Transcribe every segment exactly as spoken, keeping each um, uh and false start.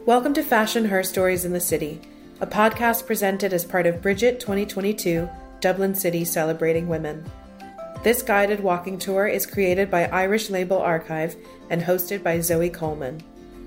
Welcome to Fashion Her Stories in the City, a podcast presented as part of Bridget twenty twenty-two, Dublin City Celebrating Women. This guided walking tour is created by Irish Label Archive and hosted by Zoe Coleman.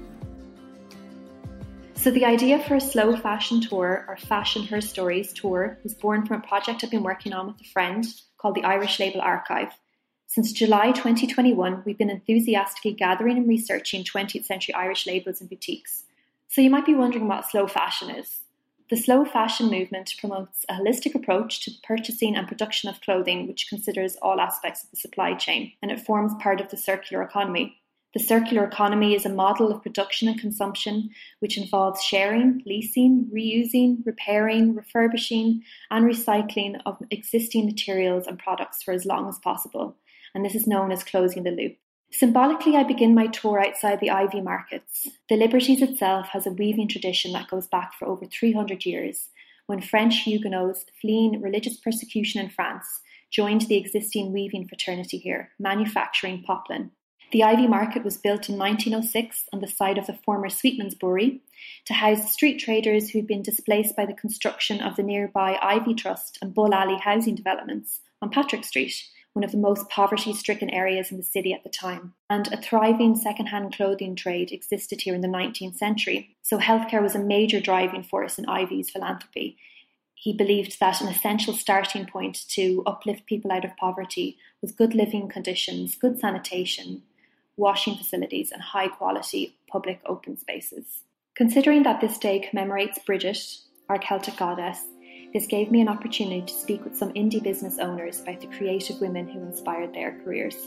So the idea for a slow fashion tour, or Fashion Her Stories tour, was born from a project I've been working on with a friend called the Irish Label Archive. Since July twenty twenty-one, we've been enthusiastically gathering and researching twentieth century Irish labels and boutiques. So you might be wondering what slow fashion is. The slow fashion movement promotes a holistic approach to the purchasing and production of clothing, which considers all aspects of the supply chain, and it forms part of the circular economy. The circular economy is a model of production and consumption which involves sharing, leasing, reusing, repairing, refurbishing, and recycling of existing materials and products for as long as possible. And this is known as closing the loop. Symbolically, I begin my tour outside the Ivy markets. The Liberties itself has a weaving tradition that goes back for over three hundred years, when French Huguenots fleeing religious persecution in France joined the existing weaving fraternity here, manufacturing poplin. The Ivy Market was built in nineteen oh six on the site of the former Sweetman's Brewery to house street traders who'd been displaced by the construction of the nearby Ivy Trust and Bull Alley housing developments on Patrick Street, one of the most poverty-stricken areas in the city at the time. And a thriving second-hand clothing trade existed here in the nineteenth century, so healthcare was a major driving force in Ivy's philanthropy. He believed that an essential starting point to uplift people out of poverty was good living conditions, good sanitation, washing facilities, and high-quality public open spaces. Considering that this day commemorates Bridget, our Celtic goddess, this gave me an opportunity to speak with some indie business owners about the creative women who inspired their careers.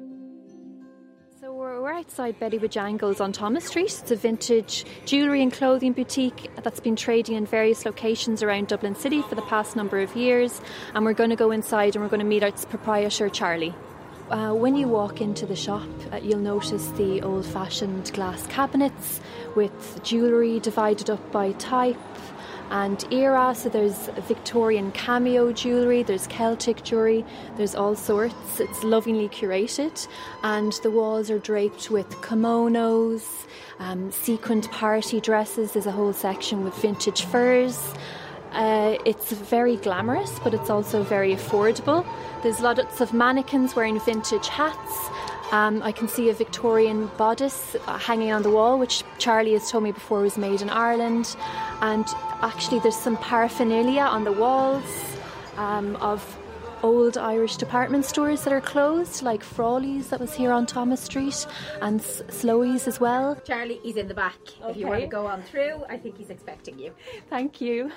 So we're, we're outside Betty Bojangles on Thomas Street. It's a vintage jewellery and clothing boutique that's been trading in various locations around Dublin City for the past number of years. And we're going to go inside and we're going to meet its proprietor, Charlie. Uh, when you walk into the shop, uh, you'll notice the old-fashioned glass cabinets with jewellery divided up by type and era. So there's Victorian cameo jewellery, there's Celtic jewellery, there's all sorts. It's lovingly curated, and the walls are draped with kimonos, um, sequined party dresses. There's a whole section with vintage furs. Uh, it's very glamorous, but it's also very affordable. There's lots of mannequins wearing vintage hats. Um, I can see a Victorian bodice hanging on the wall, which Charlie has told me before was made in Ireland. And actually there's some paraphernalia on the walls um, of old Irish department stores that are closed, like Frawley's that was here on Thomas Street, and S- Sloey's as well. Charlie, he's in the back. Okay. If you want to go on through, I think he's expecting you. Thank you.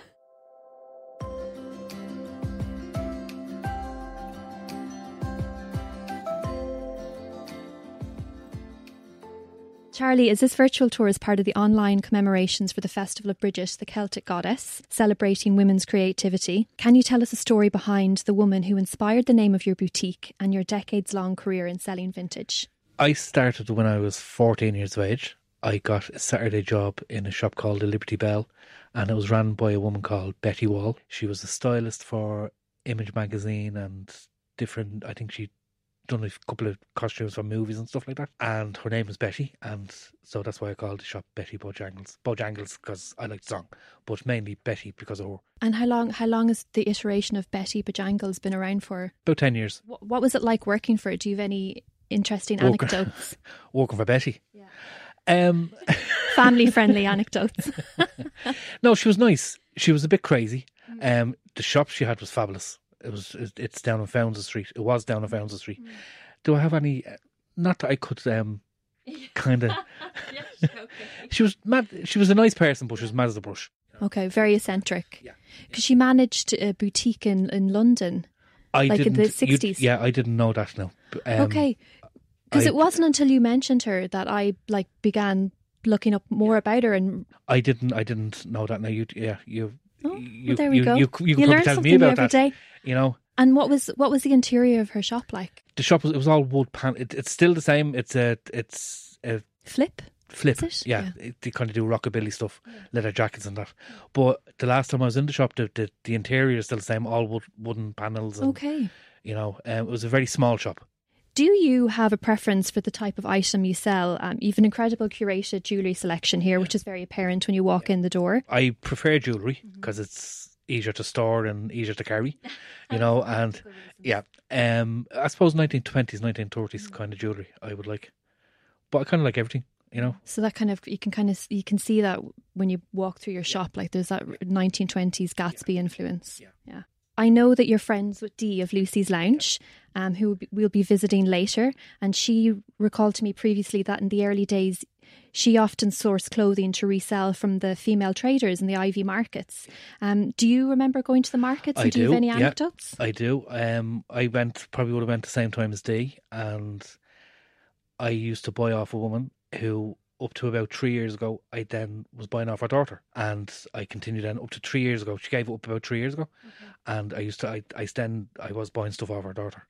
Charlie, is this virtual tour as part of the online commemorations for the Festival of Bridget, the Celtic goddess, celebrating women's creativity? Can you tell us a story behind the woman who inspired the name of your boutique and your decades-long career in selling vintage? I started when I was fourteen years of age. I got a Saturday job in a shop called the Liberty Bell, and it was run by a woman called Betty Wall. She was a stylist for Image magazine and different, I think she done a couple of costumes for movies and stuff like that, and her name is Betty, and so that's why I called the shop Betty Bojangles. Bojangles because I like the song, but mainly Betty because of her. And how long how long has the iteration of Betty Bojangles been around for? About ten years. What, what was it like working for it? Do you have any interesting Working, anecdotes? Working for Betty? Yeah. Um, Family-friendly anecdotes. No, she was nice. She was a bit crazy. Um, the shop she had was fabulous. It was. It's down on Founds Street. It was down on Founds Street. Mm. Do I have any? Not that I could um, kind of. Yes, okay. She was mad. She was a nice person, but she was mad as a brush. Okay, very eccentric. Yeah, because she managed a boutique in, in London, I like didn't, in the sixties. Yeah, I didn't know that. No. Um, okay, because it wasn't until you mentioned her that I like began looking up more yeah. about her, and I didn't. I didn't know that. Now you, yeah, you. Oh, you, well, there we you, go. You, you, you, you learn tell something me about every that, day. You know. And what was what was the interior of her shop like? The shop was it was all wood pan. It, it's still the same. It's a it's a flip. Flip. Is it? Yeah, yeah. It, they kind of do rockabilly stuff, yeah. Leather jackets and that. But the last time I was in the shop, the the, the interior is still the same. All wood, wooden panels. And, okay. You know, um, it was a very small shop. Do you have a preference for the type of item you sell? Um, you've an incredible curated jewellery selection here, yeah. which is very apparent when you walk yeah. in the door. I prefer jewellery because mm-hmm. it's easier to store and easier to carry, you know, and yeah, um, I suppose nineteen twenties, nineteen thirties mm-hmm. kind of jewellery I would like. But I kind of like everything, you know. So that kind of, you can kind of, you can see that when you walk through your shop, like there's that nineteen twenties Gatsby yeah. influence. Yeah. yeah. I know that you're friends with Dee of Lucy's Lounge, um, who we'll be visiting later. And she recalled to me previously that in the early days, she often sourced clothing to resell from the female traders in the Ivy markets. Um, do you remember going to the markets? And I do do. you have any yeah, anecdotes? I do. Um, I went, probably would have went the same time as Dee. And I used to buy off a woman who, up to about three years ago, I then was buying off her daughter, and I continued then up to three years ago. She gave it up about three years ago, okay. and I used to, I, I then I was buying stuff off her daughter.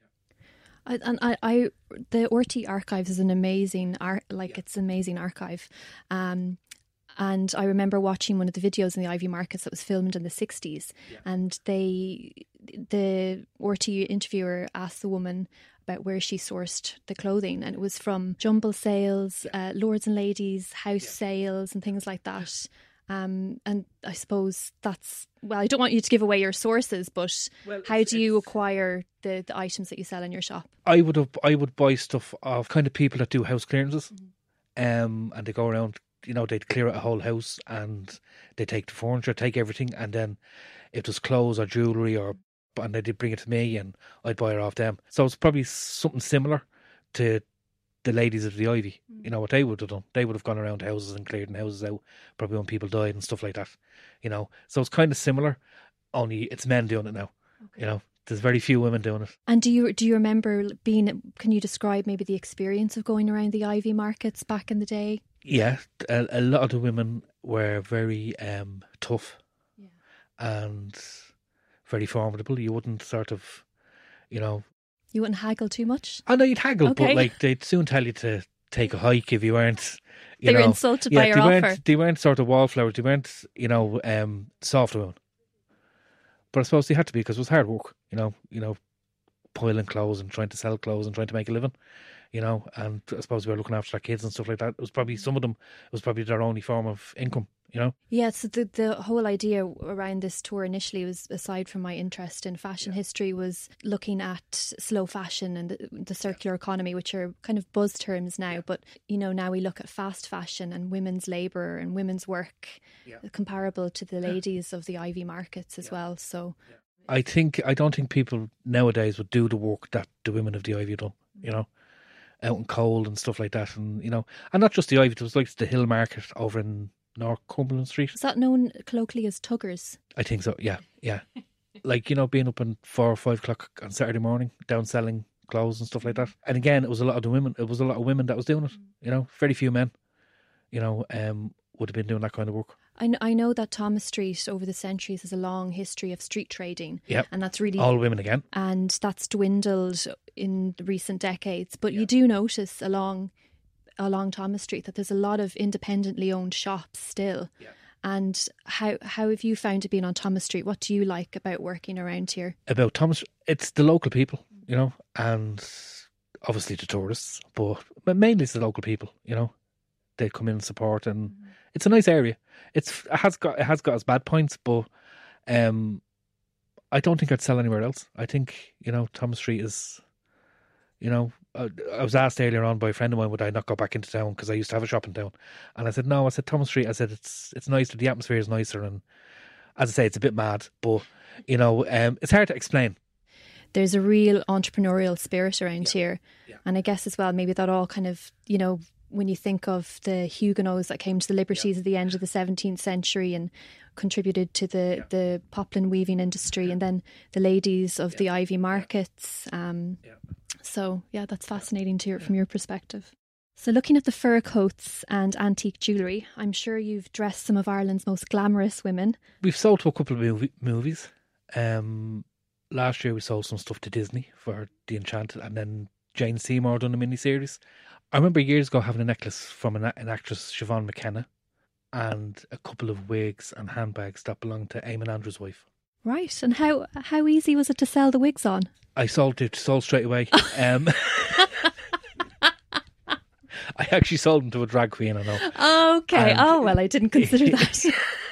I, and I, I, the R T Archives is an amazing art, like yeah. it's an amazing archive. Um, and I remember watching one of the videos in the Ivy markets that was filmed in the sixties, yeah. and they, the R T interviewer asked the woman about where she sourced the clothing, and it was from jumble sales, uh, lords and ladies, house yeah. sales and things like that. Um, and I suppose that's, well, I don't want you to give away your sources, but well, how do you acquire the, the items that you sell in your shop? I would have, I would buy stuff of kind of people that do house clearances, mm-hmm. um, and they go around, you know, they'd clear out a whole house and they take the furniture, take everything, and then if there's clothes or jewellery or and they did bring it to me and I'd buy it off them. So it's probably something similar to the ladies of the Ivy. Mm. You know, what they would have done. They would have gone around houses and cleared houses out, probably when people died and stuff like that. You know, so it's kind of similar, only it's men doing it now. Okay. You know, there's very few women doing it. And do you do you remember being, can you describe maybe the experience of going around the Ivy markets back in the day? Yeah, a, a lot of the women were very um, tough yeah. and very formidable. You wouldn't sort of, you know... You wouldn't haggle too much? I know you'd haggle, okay. but like they'd soon tell you to take a hike if you weren't... You they know, were insulted yeah, by your they offer. Weren't, they weren't sort of wallflowers. They weren't, you know, um, soft women. But I suppose they had to be because it was hard work, you know, you know, piling clothes and trying to sell clothes and trying to make a living, you know, and I suppose we were looking after their kids and stuff like that. It was probably, some of them, it was probably their only form of income. You know? Yeah, so the the whole idea around this tour initially was, aside from my interest in fashion yeah. history, was looking at slow fashion and the, the circular yeah. economy, which are kind of buzz terms now. But, you know, now we look at fast fashion and women's labour and women's work yeah. comparable to the ladies of the Ivy markets as yeah. well. So yeah. I think, I don't think people nowadays would do the work that the women of the Ivy done, you know, out in cold and stuff like that. And, you know, and not just the Ivy, it was like the Hill Market over in North Cumberland Street. Is that known colloquially as Tuggers? I think so, yeah, yeah. Like, you know, being up at four or five o'clock on Saturday morning, down selling clothes and stuff like that. And again, it was a lot of the women, it was a lot of women that was doing it, you know, very few men, you know, um, would have been doing that kind of work. I know, I know that Thomas Street over the centuries has a long history of street trading. Yeah. And that's really... all women again. And that's dwindled in the recent decades. But yeah. you do notice along... along Thomas Street that there's a lot of independently owned shops still. Yeah. And how how have you found it being on Thomas Street? What do you like about working around here? About Thomas, it's the local people, you know, and obviously the tourists, but, but mainly it's the local people, you know. They come in and support, and mm-hmm. it's a nice area. It's it has got it has got its bad points, but um, I don't think I'd sell anywhere else. I think, you know, Thomas Street is, you know, I was asked earlier on by a friend of mine, would I not go back into town because I used to have a shop in town, and I said no. I said Thomas Street. I said it's it's nicer. The atmosphere is nicer, and as I say, it's a bit mad, but you know, um, it's hard to explain. There's a real entrepreneurial spirit around yeah. here, yeah. and I guess as well maybe that all kind of, you know, when you think of the Huguenots that came to the liberties yeah. at the end of the seventeenth century and contributed to the, yeah. the poplin weaving industry, yeah. and then the ladies of yeah. the Ivy markets. Um, yeah. So, yeah, that's fascinating to hear from your perspective. So looking at the fur coats and antique jewellery, I'm sure you've dressed some of Ireland's most glamorous women. We've sold to a couple of movie, movies. Um, last year we sold some stuff to Disney for The Enchanted, and then Jane Seymour done a miniseries. I remember years ago having a necklace from an, an actress, Siobhan McKenna, and a couple of wigs and handbags that belonged to Eamon Andrews' wife. Right, and how how easy was it to sell the wigs on? I sold it sold straight away. um, I actually sold them to a drag queen, I know. Okay. And- oh well, I didn't consider that.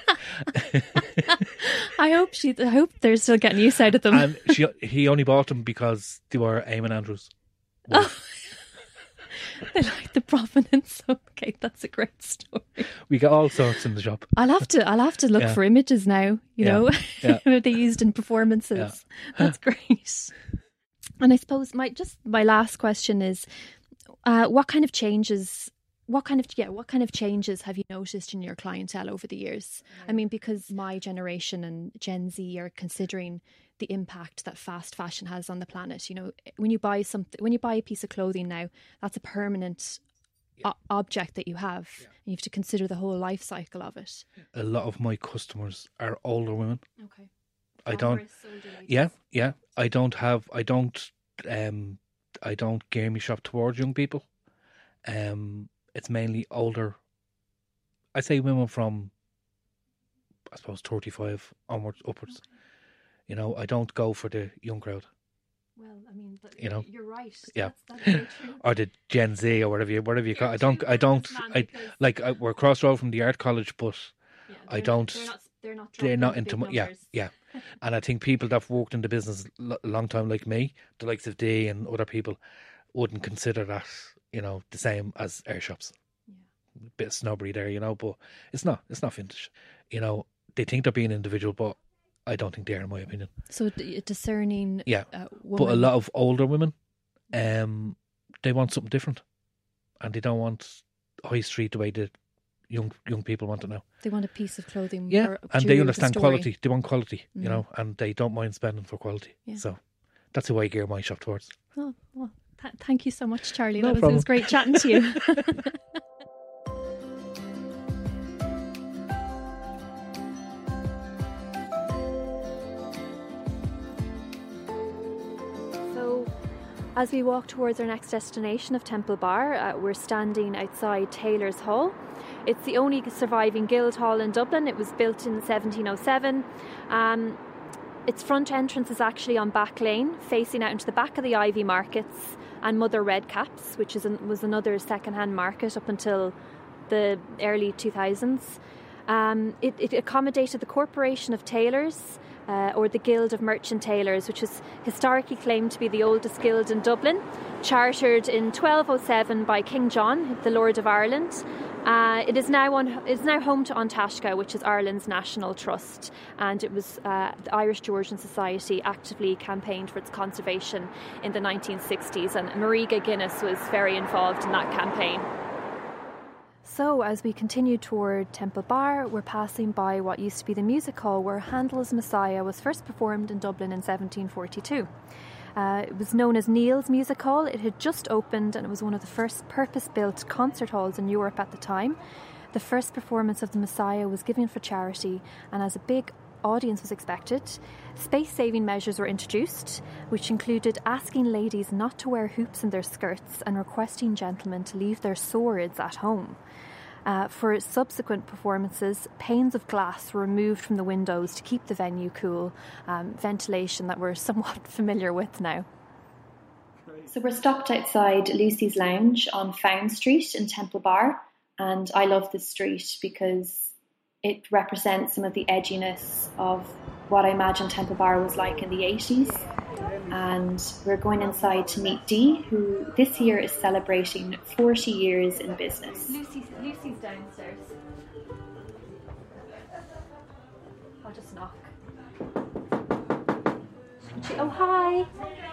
I hope she. I hope they're still getting use out of them. And she, he only bought them because they were Eamon Andrews. Oh. They like the provenance. Okay, that's a great story. We got all sorts in the shop. I'll have to. I'll have to look Yeah. for images now. You Yeah. know, Yeah. who they used in performances. Yeah. That's great. And I suppose my just my last question is, uh, what kind of changes? What kind of yeah? What kind of changes have you noticed in your clientele over the years? I mean, because my generation and Gen Z are considering the impact that fast fashion has on the planet. You know, when you buy something, when you buy a piece of clothing now, that's a permanent o- object that you have. Yeah. And you have to consider the whole life cycle of it. A lot of my customers are older women. Okay. I don't. Yeah, yeah. I don't have. I don't. Um, I don't gear my shop towards young people. Um, it's mainly older. I say women from, I suppose, thirty-five onwards, upwards. Okay. You know, I don't go for the young crowd Well, I mean, but You know, you're right. yeah. That's, that's very true. or the Gen Z or whatever you whatever you call. You're I don't. true I don't. businessman I because- like. I, we're cross road from the art college, but Yeah, I they're- don't- They're not. They're not. they're dropping not the into. big mo- Yeah, numbers. yeah. And I think people that've worked in the business a long time, like me, the likes of Dee and other people, wouldn't consider that, you know, the same as air shops. Yeah. Bit of snobbery there, you know, but it's not. It's not vintage. You know, they think they're being individual, but I don't think they are, in my opinion. So d- discerning. Yeah, Uh, but a woman- lot of older women, um, they want something different, and they don't want high street the way the young young people want it now. They want a piece of clothing. Yeah, or and jewellery they with a understand story. quality. They want quality, Mm. you know, and they don't mind spending for quality. Yeah. So that's who I gear my shop towards. Oh, well, th- thank you so much, Charlie. No that was, it was great chatting to you. So, as we walk towards our next destination of Temple Bar, uh, we're standing outside Taylor's Hall. It's the only surviving guild hall in Dublin. It was built in seventeen oh seven. Um, its front entrance is actually on Back Lane, facing out into the back of the Ivy Markets and Mother Redcaps, which is an, was another second-hand market up until the early two thousands. Um, it, it accommodated the Corporation of Tailors, uh, or the Guild of Merchant Tailors, which is historically claimed to be the oldest guild in Dublin, chartered in twelve oh seven by King John, the Lord of Ireland. Uh, it is now on. It is now home to An Taisce, which is Ireland's national trust, and it was uh, the Irish Georgian Society actively campaigned for its conservation in the nineteen sixties, and Mariga Guinness was very involved in that campaign. So, as we continue toward Temple Bar, we're passing by what used to be the music hall where Handel's Messiah was first performed in Dublin in seventeen forty-two. Uh, it was known as Neil's Music Hall. It had just opened and it was one of the first purpose-built concert halls in Europe at the time. The first performance of the Messiah was given for charity, and as a big audience was expected, space-saving measures were introduced, which included asking ladies not to wear hoops in their skirts and requesting gentlemen to leave their swords at home. Uh, for subsequent performances, panes of glass were removed from the windows to keep the venue cool, um, ventilation that we're somewhat familiar with now. So we're stopped outside Lucy's Lounge on Found Street in Temple Bar, and I love this street because it represents some of the edginess of what I imagine Temple Bar was like in the eighties. And we're going inside to meet Dee, who this year is celebrating forty years in business. Lucy's, Lucy's downstairs. I'll just knock. She, oh, hi.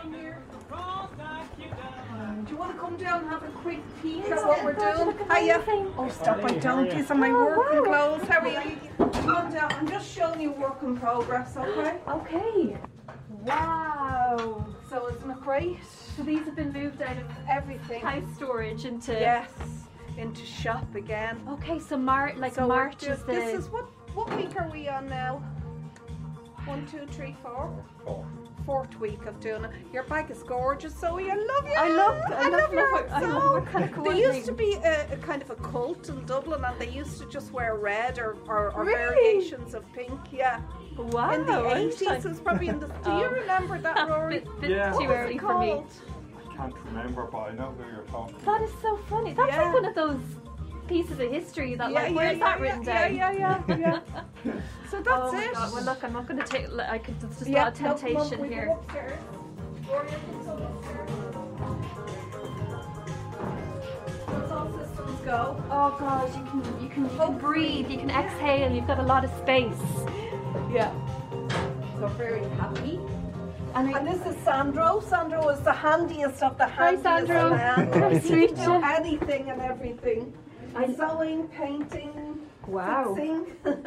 Do you want to come down and have a quick peek at what we're doing? Hiya. Oh, stop, I don't. These are my working clothes. How are you? Come down. I'm just showing you work in progress, okay? Okay. Wow. So isn't it great? So these have been moved out of Everything. house storage into... Yes. Into shop again. Okay, so Mar- like So we're March do- is the... This is what, what week are we on now? One, two, three, four? Four. Fourth week of doing it. Your bag is gorgeous, Zoe. I love you. I love- I love- love your love it. I love so. what kind of There used to coordinating. be a, a kind of a cult in Dublin, and they used to just wear red or, or, or Really? variations of pink. Yeah. Wow. In the I'm eighties, trying- it was probably in the. Do you Oh. remember that, Rory? bit, bit Yeah. too What was early it for me. called? can't remember, but I know who you're talking about. That is so funny. That's Yeah. like one of those pieces of history that, like, Yeah, where's yeah, that yeah, written yeah, down? Yeah, yeah, yeah, yeah. So that's Oh my it. God. Well, look, I'm not going to take. I could. There's just Yeah, a lot of no, come on, temptation we go here. upstairs. Gloria, come on upstairs. Let's all systems go. Oh God, you can you can, you can breathe, you can exhale. You've got a lot of space. Yeah. So very happy. And, I, And this is Sandro. Sandro is the handiest of the Hi, handiest Sandro. man. Nice to meet Do you. anything and everything. I- Sewing, painting, Wow. fixing.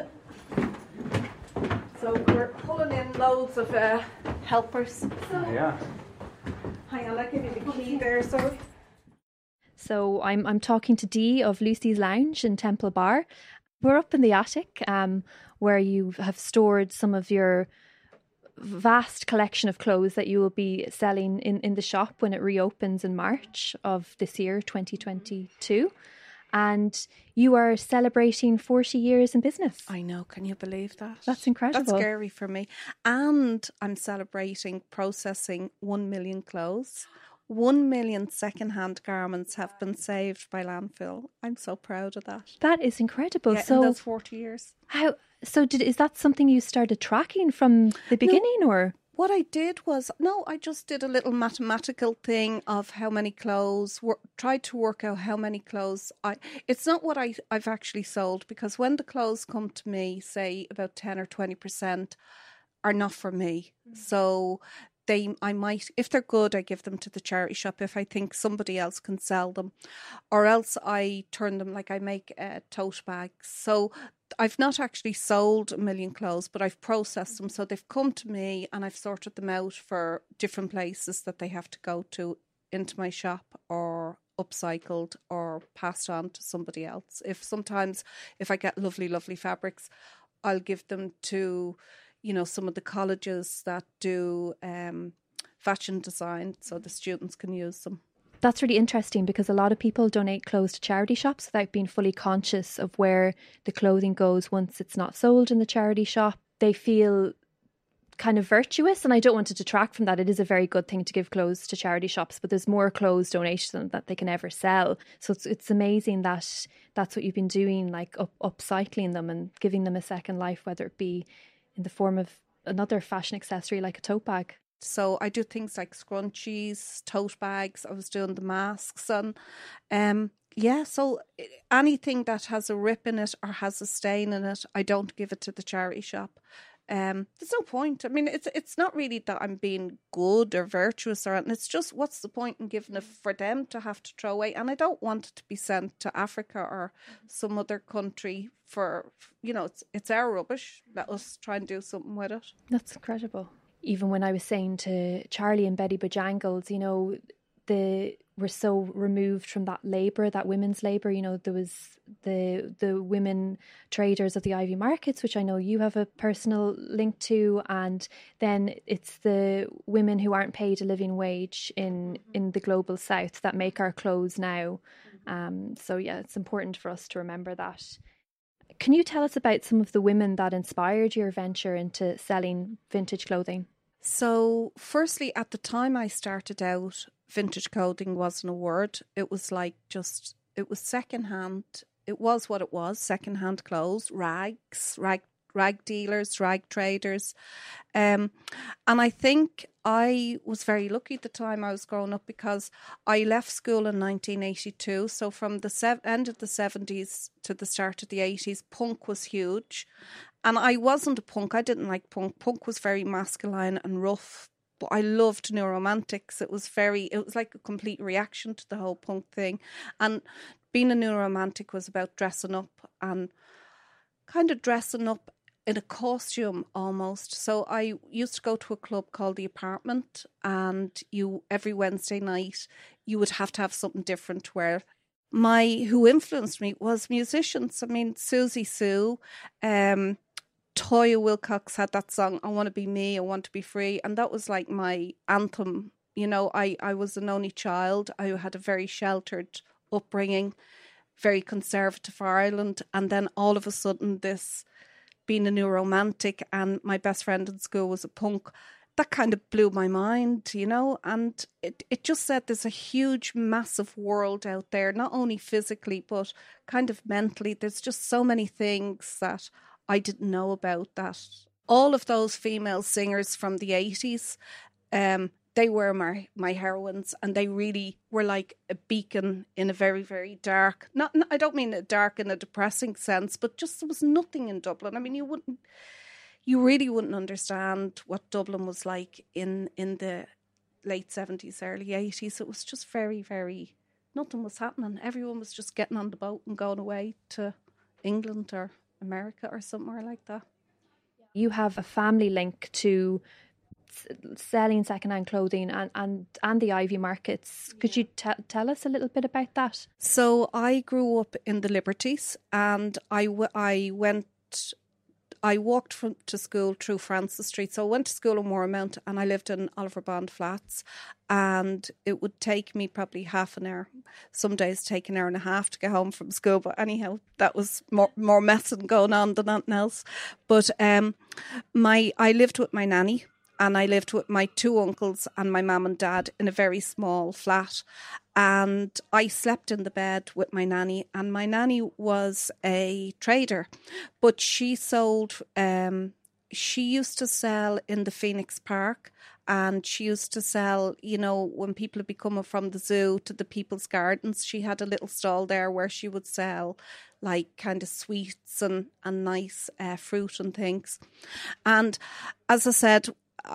So we're pulling in loads of uh, helpers. Yeah. Hang on, I'll give you the key there, sorry. So I'm I'm talking to Dee of Lucy's Lounge in Temple Bar. We're up in the attic, um, where you have stored some of your vast collection of clothes that you will be selling in, in the shop when it reopens in March of this year, twenty twenty-two. And you are celebrating forty years in business. I know, can you believe that? That's incredible. That's scary for me. And I'm celebrating processing one million clothes. One million second-hand garments have been saved by landfill. I'm so proud of that. That is incredible. Yeah, so in those forty years. how so did is that something you started tracking from the beginning, or? What I did was, no, I just did a little mathematical thing of how many clothes, wor- tried to work out how many clothes I, it's not what I, I've actually sold, because when the clothes come to me, say about ten or twenty percent are not for me. Mm. So they, I might, if they're good, I give them to the charity shop if I think somebody else can sell them, or else I turn them, like I make uh, tote bags. So I've not actually sold a million clothes, but I've processed them. So they've come to me and I've sorted them out for different places that they have to go to into my shop, or upcycled or passed on to somebody else. If sometimes if I get lovely, lovely fabrics, I'll give them to, you know, some of the colleges that do um, fashion design so the students can use them. That's really interesting, because a lot of people donate clothes to charity shops without being fully conscious of where the clothing goes once it's not sold in the charity shop. They feel kind of virtuous, and I don't want to detract from that. It is a very good thing to give clothes to charity shops, but there's more clothes donated to them that they can ever sell. So it's it's amazing that that's what you've been doing, like up, upcycling them and giving them a second life, whether it be in the form of another fashion accessory like a tote bag. So I do things like scrunchies, tote bags. I was doing the masks, and um, yeah. So anything that has a rip in it or has a stain in it, I don't give it to the charity shop. Um, there's no point. I mean, it's it's not really that I'm being good or virtuous or anything. It's just, what's the point in giving it for them to have to throw away? And I don't want it to be sent to Africa or some other country for, you know, it's it's our rubbish. Let us try and do something with it. That's incredible. Even when I was saying to Charlie and Betty Bojangles, you know, the we're so removed from that labour, that women's labour. You know, there was the the women traders of the Ivy Markets, which I know you have a personal link to, and then it's the women who aren't paid a living wage in, in the global south that make our clothes now. Um, so yeah, it's important for us to remember that. Can you tell us about some of the women that inspired your venture into selling vintage clothing? So, firstly, at the time I started out, vintage clothing wasn't a word. It was like just, it was secondhand. It was what it was, secondhand clothes, rags, rag rag dealers, rag traders. Um, and I think I was very lucky at the time I was growing up, because I left school in nineteen eighty-two. So from the sev- end of the seventies to the start of the eighties, punk was huge. And I wasn't a punk. I didn't like punk. Punk was very masculine and rough. But I loved New Romantics. It was very, it was like a complete reaction to the whole punk thing. And being a New Romantic was about dressing up and kind of dressing up in a costume almost. So I used to go to a club called The Apartment, and you every Wednesday night you would have to have something different to wear. My who influenced me was musicians. I mean, Susie Sue, um, Toya Wilcox had that song, I Want to Be Me, I Want to Be Free. And that was like my anthem. You know, I, I was an only child. I had a very sheltered upbringing, very conservative for Ireland. And then all of a sudden this, being a New Romantic, and my best friend in school was a punk, that kind of blew my mind, you know, and it, it just said there's a huge, massive world out there, not only physically, but kind of mentally. There's just so many things that I didn't know about, that all of those female singers from the eighties, um, they were my, my heroines, and they really were like a beacon in a very, very dark, not, I don't mean a dark in a depressing sense, but just there was nothing in Dublin. I mean, you wouldn't, you really wouldn't understand what Dublin was like in, in the late seventies, early eighties. It was just very, very, nothing was happening. Everyone was just getting on the boat and going away to England or America or somewhere like that. You have a family link to selling second-hand clothing and, and, and the Ivy markets. Could you t- tell us a little bit about that? So I grew up in the Liberties, and I, w- I went... I walked from to school through Francis Street. So I went to school in Moormount, and I lived in Oliver Bond Flats, and it would take me probably half an hour. Some days take an hour and a half to get home from school. But anyhow, that was more more messing going on than anything else. But um, my I lived with my nanny, and I lived with my two uncles and my mum and dad in a very small flat. And I slept in the bed with my nanny, and my nanny was a trader, but she sold, um, she used to sell in the Phoenix Park, and she used to sell, you know, when people would be coming from the zoo to the People's Gardens, she had a little stall there where she would sell like kind of sweets and, and nice uh, fruit and things. And as I said,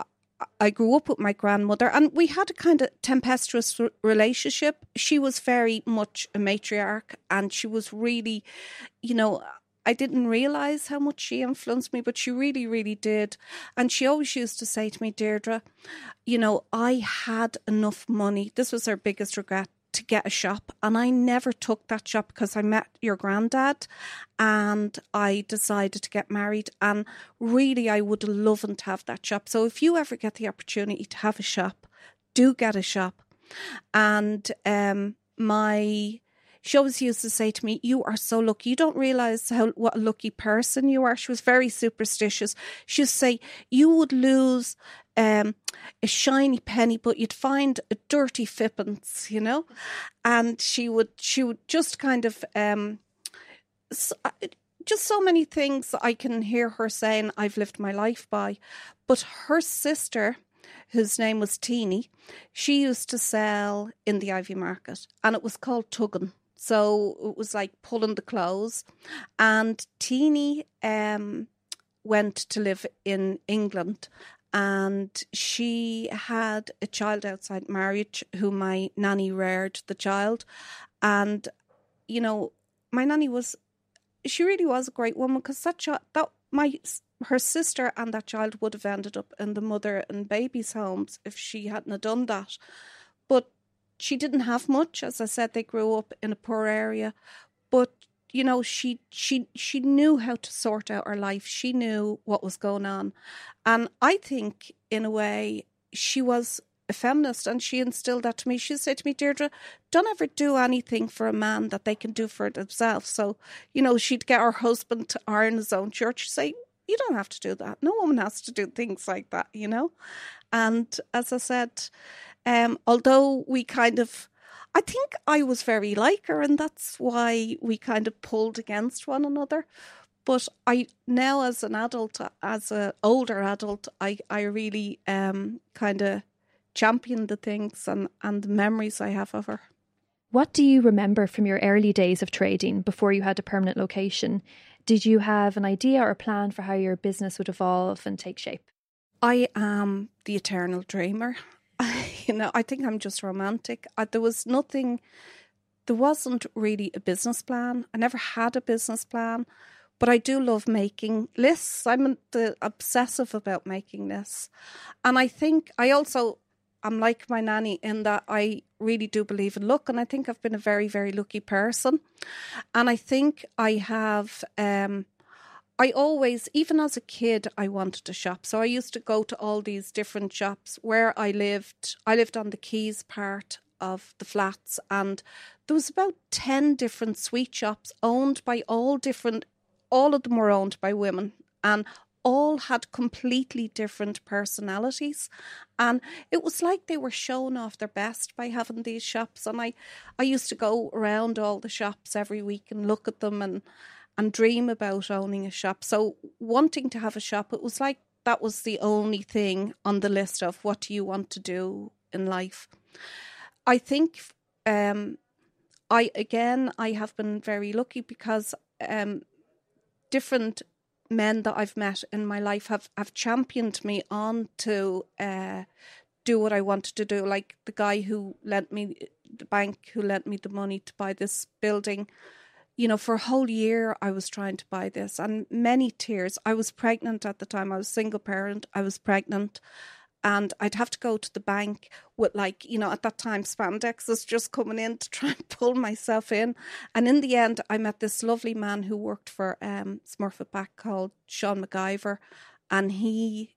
I grew up with my grandmother, and we had a kind of tempestuous relationship. She was very much a matriarch, and she was really, you know, I didn't realise how much she influenced me, but she really, really did. And she always used to say to me, Deirdre, you know, I had enough money. This was her biggest regret, to get a shop, and I never took that shop because I met your granddad and I decided to get married, and really I would love to have that shop. So if you ever get the opportunity to have a shop, do get a shop. And um, my she always used to say to me, you are so lucky. You don't realise how what a lucky person you are. She was very superstitious. She used to say, you would lose um, a shiny penny, but you'd find a dirty fippence, you know? And she would she would just kind of, um, so, just so many things I can hear her saying I've lived my life by. But her sister, whose name was Teeny, she used to sell in the Ivy Market, and it was called tugging. So it was like pulling the clothes. And Teeny um, went to live in England, and she had a child outside marriage who my nanny reared the child. And, you know, my nanny was, she really was a great woman, because that child, that my her sister and that child would have ended up in the mother and babies' homes if she hadn't have done that. But she didn't have much. As I said, they grew up in a poor area. But, you know, she she she knew how to sort out her life. She knew what was going on. And I think, in a way, she was a feminist, and she instilled that to me. She said to me, Deirdre, don't ever do anything for a man that they can do for themselves. So, you know, she'd get her husband to iron his own shirt. She'd say, you don't have to do that. No woman has to do things like that, you know. And as I said, um, although we kind of, I think I was very like her, and that's why we kind of pulled against one another. But I now, as an adult, as an older adult, I, I really um, kind of champion the things and, and the memories I have of her. What do you remember from your early days of trading before you had a permanent location? Did you have an idea or a plan for how your business would evolve and take shape? I am the eternal dreamer. You know, I think I'm just romantic. I, there was nothing, there wasn't really a business plan. I never had a business plan, but I do love making lists. I'm the, obsessive about making lists. And I think I also, I'm like my nanny in that I really do believe in luck, and I think I've been a very, very lucky person. And I think I have, um, I always, even as a kid, I wanted to shop. So I used to go to all these different shops where I lived. I lived on the Quays part of the flats, and there was about ten different sweet shops owned by all different, all of them were owned by women. And all had completely different personalities, and it was like they were showing off their best by having these shops. And I, I used to go around all the shops every week and look at them and and dream about owning a shop. So wanting to have a shop, it was like that was the only thing on the list of what do you want to do in life. I think um, I again I have been very lucky because um, different men that I've met in my life have, have championed me on to uh, do what I wanted to do. Like the guy who lent me, the bank who lent me the money to buy this building. You know, for a whole year I was trying to buy this, and many tears. I was pregnant at the time. I was a single parent. I was pregnant. And I'd have to go to the bank with, like, you know, at that time, spandex was just coming in to try and pull myself in. And in the end, I met this lovely man who worked for um, Smurfit Back called Sean MacGyver. And he,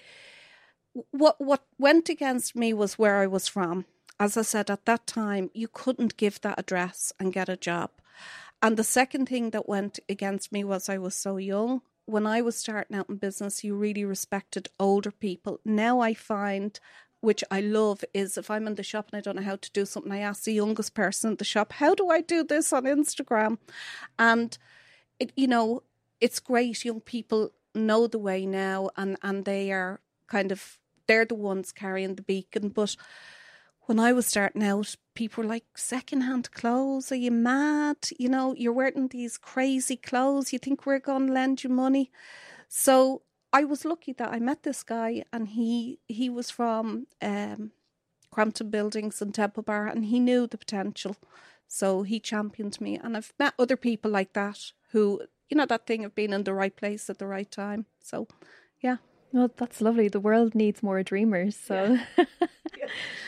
what what went against me was where I was from. As I said, at that time, you couldn't give that address and get a job. And the second thing that went against me was I was so young. When I was starting out in business, you really respected older people. Now I find, which I love, is if I'm in the shop and I don't know how to do something, I ask the youngest person in the shop, how do I do this on Instagram? And, it, you know, it's great. Young people know the way now, and, and they are kind of, they're the ones carrying the beacon. But when I was starting out, people were like, second-hand clothes, are you mad? You know, you're wearing these crazy clothes. You think we're going to lend you money? So I was lucky that I met this guy, and he he was from um, Crampton Buildings in Temple Bar, and he knew the potential. So he championed me. And I've met other people like that who, you know, that thing of being in the right place at the right time. So, yeah. Well, that's lovely. The world needs more dreamers. So, yeah. Yeah.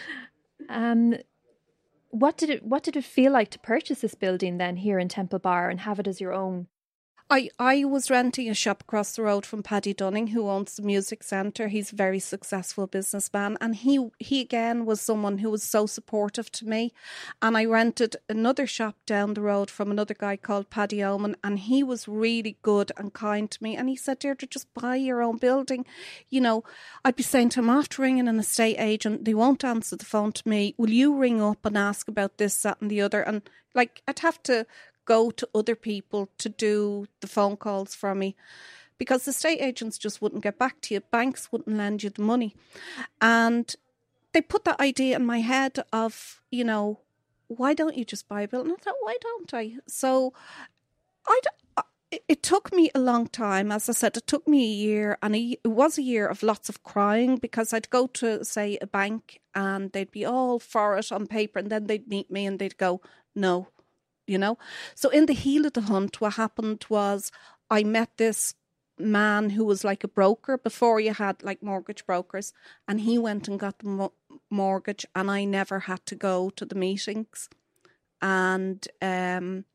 um. What did it What did it feel like to purchase this building then here in Temple Bar and have it as your own? I, I was renting a shop across the road from Paddy Dunning, who owns the Music Centre. He's a very successful businessman, and he he again was someone who was so supportive to me. And I rented another shop down the road from another guy called Paddy Oman, and he was really good and kind to me. And he said, Deirdre, just buy your own building. You know, I'd be saying to him, after ringing an estate agent, they won't answer the phone to me. Will you ring up and ask about this, that and the other? And like, I'd have to go to other people to do the phone calls for me because the estate agents just wouldn't get back to you. Banks wouldn't lend you the money. And they put that idea in my head of, you know, why don't you just buy a building? And I thought, why don't I? So I, it took me a long time. As I said, it took me a year, and it was a year of lots of crying because I'd go to, say, a bank and they'd be all for it on paper, and then they'd meet me and they'd go, no. You know, so in the heel of the hunt, what happened was I met this man who was like a broker before you had like mortgage brokers, and he went and got the mo- mortgage, and I never had to go to the meetings. And um,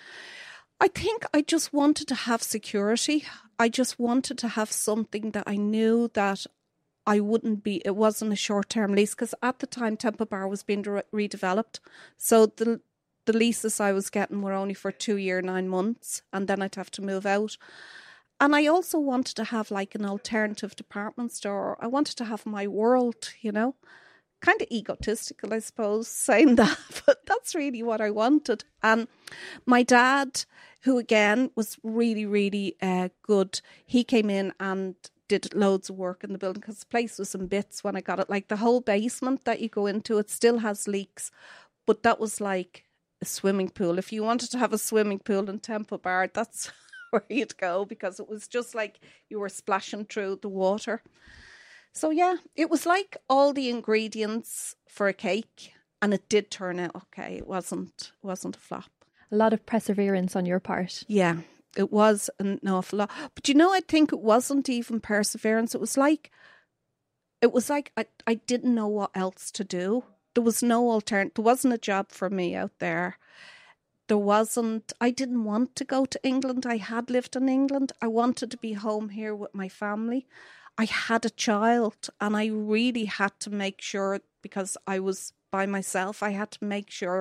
I think I just wanted to have security. I just wanted to have something that I knew that I wouldn't be, it wasn't a short-term lease, because at the time Temple Bar was being re- redeveloped. So the The leases I was getting were only for two year, nine months, and then I'd have to move out. And I also wanted to have like an alternative department store. I wanted to have my world, you know. Kind of egotistical, I suppose, saying that, but that's really what I wanted. And my dad, who again was really, really uh, good, he came in and did loads of work in the building because the place was in bits when I got it. Like the whole basement that you go into, it still has leaks, but that was like a swimming pool. If you wanted to have a swimming pool in Temple Bar, that's where you'd go, because it was just like you were splashing through the water. So yeah, it was like all the ingredients for a cake, and it did turn out okay. It wasn't wasn't a flop. A lot of perseverance on your part. Yeah, it was an awful lot. But you know, I think it wasn't even perseverance. It was like it was like I, I didn't know what else to do. There was no alternative. There wasn't a job for me out there. There wasn't, I didn't want to go to England. I had lived in England. I wanted to be home here with my family. I had a child, and I really had to make sure, because I was by myself, I had to make sure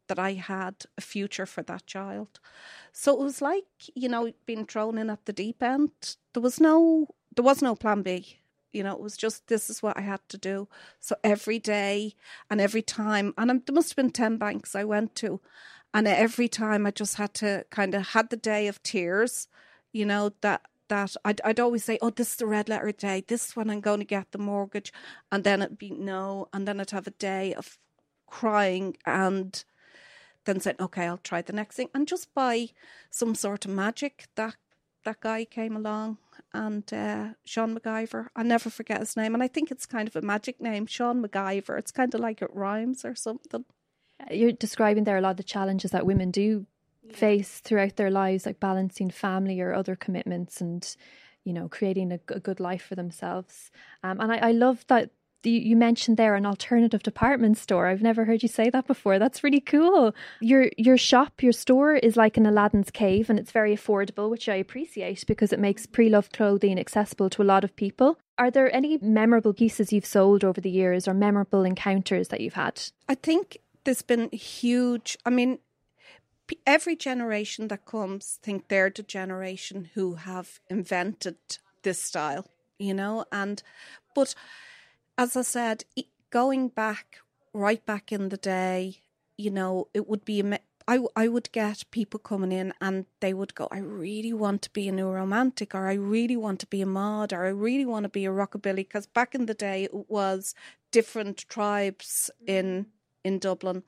that I had a future for that child. So it was like, you know, being thrown in at the deep end. There was no, there was no plan B. You know, it was just, this is what I had to do. So every day and every time, and there must have been ten banks I went to, and every time I just had to kind of had the day of tears, you know, that that I'd, I'd always say, oh, this is the red letter day. This is when I'm going to get the mortgage. And then it'd be no. And then I'd have a day of crying and then saying, okay, I'll try the next thing. And just by some sort of magic, that that guy came along, and uh, Sean MacGyver. I'll never forget his name. And I think it's kind of a magic name, Sean MacGyver. It's kind of like it rhymes or something. You're describing there a lot of the challenges that women do face throughout their lives, like balancing family or other commitments and, you know, creating a, a good life for themselves. Um, and I, I love that you, you mentioned there an alternative department store. I've never heard you say that before. That's really cool. Your your shop, your store is like an Aladdin's cave, and it's very affordable, which I appreciate because it makes pre-loved clothing accessible to a lot of people. Are there any memorable pieces you've sold over the years or memorable encounters that you've had? I think there's been huge, I mean, every generation that comes think they're the generation who have invented this style, you know, and but as I said, going back, right back in the day, you know, it would be, I, I would get people coming in and they would go, I really want to be a new romantic, or I really want to be a mod, or I really want to be a rockabilly, because back in the day it was different tribes in in Dublin.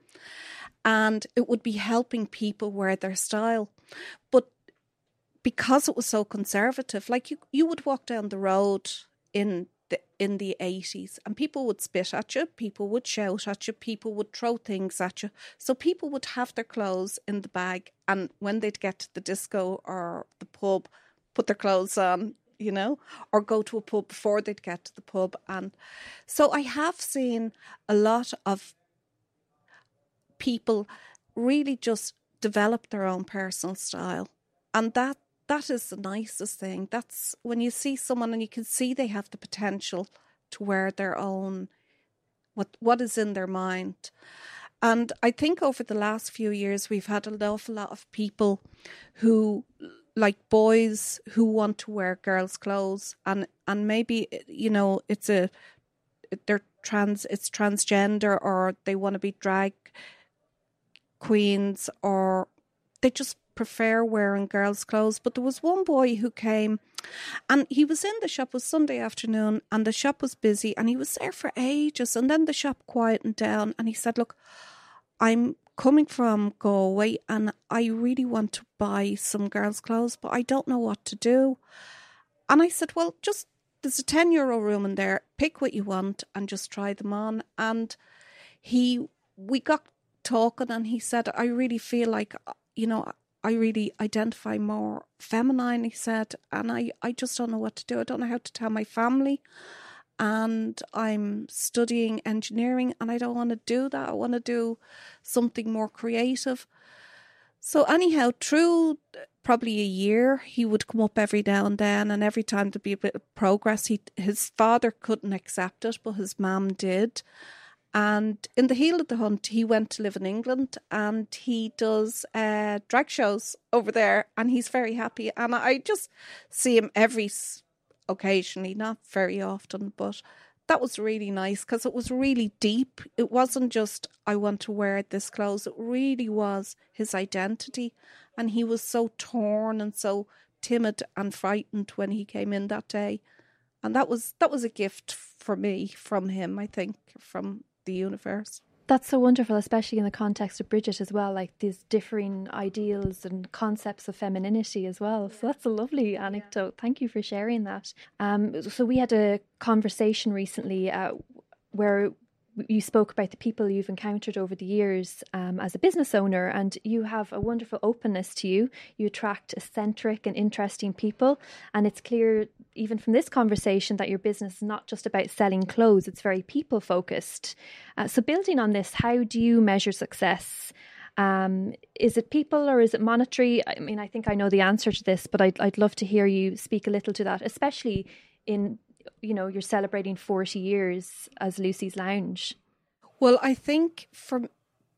And it would be helping people wear their style. But because it was so conservative, like you, you would walk down the road in the in the eighties and people would spit at you, people would shout at you, people would throw things at you. So people would have their clothes in the bag, and when they'd get to the disco or the pub, put their clothes on, you know, or go to a pub before they'd get to the pub. And so I have seen a lot of people really just develop their own personal style, and that that is the nicest thing. That's when you see someone and you can see they have the potential to wear their own, what what is in their mind. And I think over the last few years we've had an awful lot of people who, like boys who want to wear girls' clothes, and and maybe, you know, it's a they're trans it's transgender, or they want to be drag queens, or they just prefer wearing girls' clothes. But there was one boy who came and he was in the shop, it was Sunday afternoon, and the shop was busy and he was there for ages, and then the shop quietened down and he said, look, I'm coming from Galway and I really want to buy some girls' clothes, but I don't know what to do. And I said, well, just, there's a ten euro room in there, pick what you want and just try them on. And he, we got talking, and he said, I really feel like, you know, I really identify more feminine, he said, and I, I just don't know what to do. I don't know how to tell my family, and I'm studying engineering and I don't want to do that. I want to do something more creative. So anyhow, through probably a year, he would come up every now and then, and every time there'd be a bit of progress. He, his father couldn't accept it, but his mum did. And in the heel of the hunt, he went to live in England, and he does uh, drag shows over there, and he's very happy. And I just see him every occasionally, not very often, but that was really nice because it was really deep. It wasn't just, I want to wear this clothes. It really was his identity, and he was so torn and so timid and frightened when he came in that day. And that was that was a gift for me from him, I think, from the universe. That's so wonderful, especially in the context of Bridget as well, like these differing ideals and concepts of femininity as well. So that's a lovely anecdote. Thank you for sharing that. Um, so we had a conversation recently uh, where you spoke about the people you've encountered over the years um, as a business owner, and you have a wonderful openness to you. You attract eccentric and interesting people, and it's clear even from this conversation that your business is not just about selling clothes, it's very people focused. Uh, so building on this, how do you measure success? Um, is it people or is it monetary? I mean, I think I know the answer to this, but I'd, I'd love to hear you speak a little to that, especially in, you know, you're celebrating forty years as Lucy's Lounge. Well, I think from,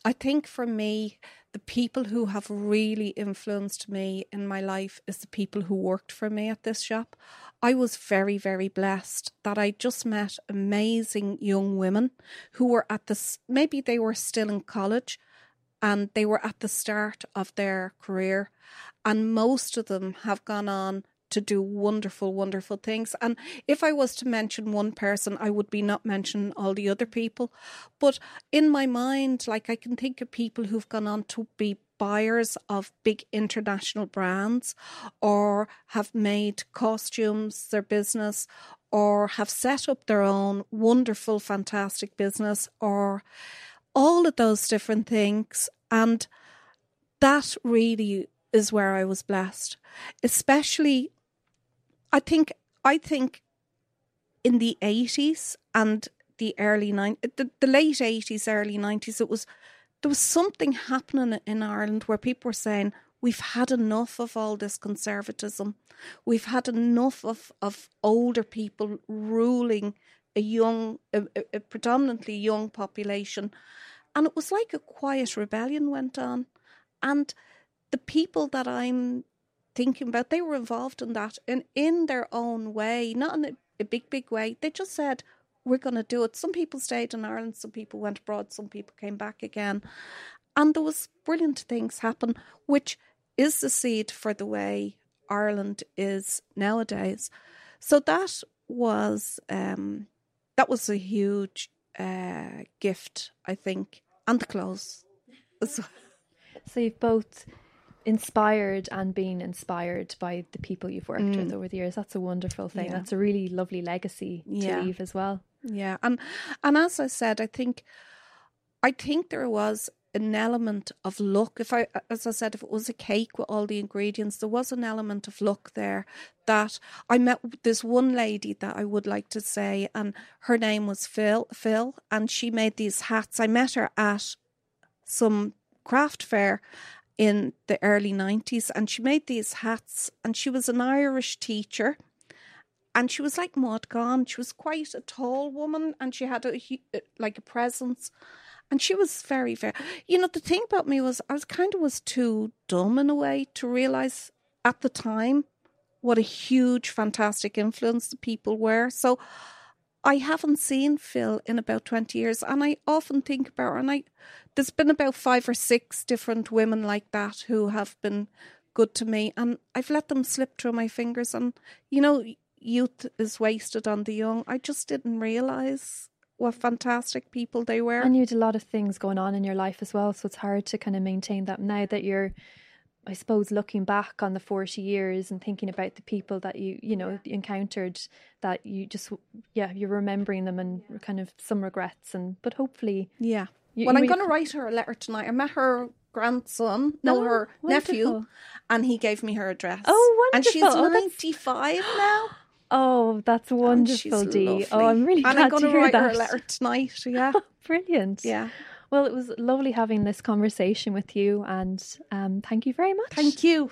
I think for me, the people who have really influenced me in my life is the people who worked for me at this shop. I was very, very blessed that I just met amazing young women who were at this, maybe they were still in college and they were at the start of their career. And most of them have gone on to do wonderful, wonderful things. And if I was to mention one person, I would be not mentioning all the other people. But in my mind, like I can think of people who've gone on to be buyers of big international brands, or have made costumes their business, or have set up their own wonderful, fantastic business, or all of those different things. And that really is where I was blessed, especially I think I think in the eighties and the early nineties, the, the late eighties, early nineties, it was there was something happening in Ireland where people were saying, we've had enough of all this conservatism. We've had enough of, of older people ruling a young, a, a predominantly young population. And it was like a quiet rebellion went on. And the people that I'm thinking about, they were involved in that and in their own way, not in a, a big, big way. They just said, we're going to do it. Some people stayed in Ireland, some people went abroad, some people came back again. And there was brilliant things happen, which is the seed for the way Ireland is nowadays. So that was um, that was a huge uh, gift, I think, and the clothes as well. So you've both inspired and been inspired by the people you've worked mm. with over the years. That's a wonderful thing. Yeah. That's a really lovely legacy to yeah. leave as well. Yeah, and and as I said, I think I think there was an element of luck. If I, as I said, if it was a cake with all the ingredients, there was an element of luck there. That I met this one lady that I would like to say, and her name was Phil. Phil, and she made these hats. I met her at some craft fair in the early nineties, and she made these hats, and she was an Irish teacher, and she was like Maud Gonne. She was quite a tall woman, and she had a like a presence, and she was very, very, you know, the thing about me was I was kind of was too dumb in a way to realise at the time what a huge, fantastic influence the people were. So I haven't seen Phil in about twenty years, and I often think about her, and I, there's been about five or six different women like that who have been good to me, and I've let them slip through my fingers, and, you know, youth is wasted on the young. I just didn't realise what fantastic people they were. And you had a lot of things going on in your life as well, so it's hard to kind of maintain that now that you're, I suppose, looking back on the forty years and thinking about the people that you, you know, encountered, that you just, yeah, you're remembering them and kind of some regrets, and but hopefully, yeah. You, well, you I'm going to write her a letter tonight. I met her grandson, no, oh, her wonderful. nephew, and he gave me her address. Oh, wonderful! And she's oh, ninety-five now. Oh, that's wonderful, Dee. Oh, I'm really glad and I'm going to to hear write that. her a letter tonight. Yeah, brilliant. Yeah. Well, it was lovely having this conversation with you, and um, thank you very much. Thank you.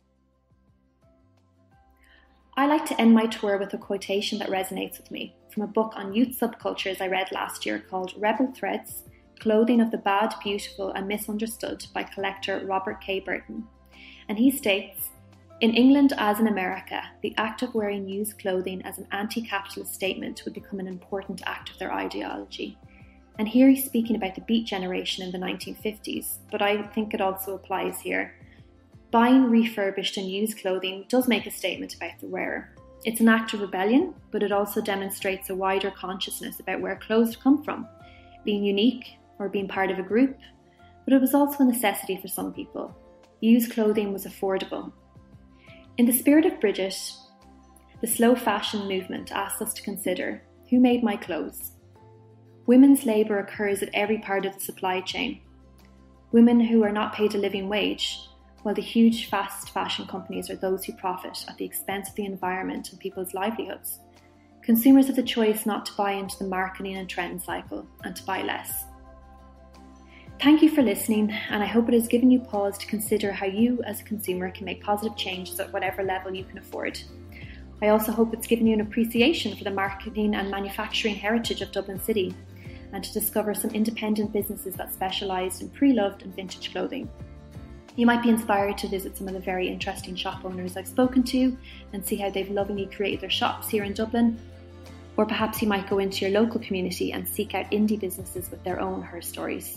I like to end my tour with a quotation that resonates with me from a book on youth subcultures I read last year called Rebel Threads, Clothing of the Bad, Beautiful and Misunderstood by collector Robert K. Burton. And he states, in England as in America, the act of wearing used clothing as an anti-capitalist statement would become an important act of their ideology. And here he's speaking about the Beat generation in the nineteen fifties, but I think it also applies here. Buying refurbished and used clothing does make a statement about the wearer. It's an act of rebellion, but it also demonstrates a wider consciousness about where clothes come from, being unique or being part of a group, but it was also a necessity for some people. Used clothing was affordable. In the spirit of Bridget, the slow fashion movement asks us to consider, who made my clothes? Women's labour occurs at every part of the supply chain. Women who are not paid a living wage, while the huge fast fashion companies are those who profit at the expense of the environment and people's livelihoods. Consumers have the choice not to buy into the marketing and trend cycle and to buy less. Thank you for listening, and I hope it has given you pause to consider how you as a consumer can make positive changes at whatever level you can afford. I also hope it's given you an appreciation for the marketing and manufacturing heritage of Dublin City, and to discover some independent businesses that specialised in pre-loved and vintage clothing. You might be inspired to visit some of the very interesting shop owners I've spoken to and see how they've lovingly created their shops here in Dublin. Or perhaps you might go into your local community and seek out indie businesses with their own her stories.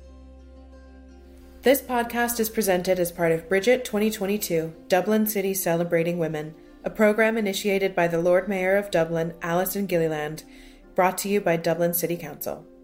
This podcast is presented as part of Bridget twenty twenty-two, Dublin City Celebrating Women, a programme initiated by the Lord Mayor of Dublin, Alison Gilliland, brought to you by Dublin City Council.